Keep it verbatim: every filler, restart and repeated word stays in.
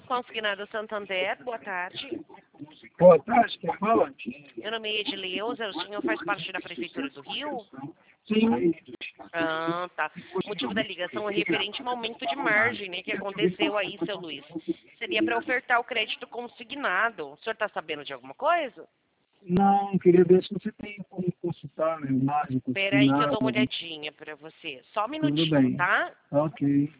consignado Santander, boa tarde. Boa tarde, quem fala? Meu nome é Edileuza, o senhor faz parte da Prefeitura do Rio? Sim. Ah, tá. O motivo da ligação é referente a um aumento de margem, né, que aconteceu aí, seu Luiz. Seria para ofertar o crédito consignado. O senhor está sabendo de alguma coisa? Não, queria ver se você tem como consultar, né, imagem Espera aí que eu dou uma consignada. olhadinha para você. Só um Tudo minutinho, bem. tá? Ok.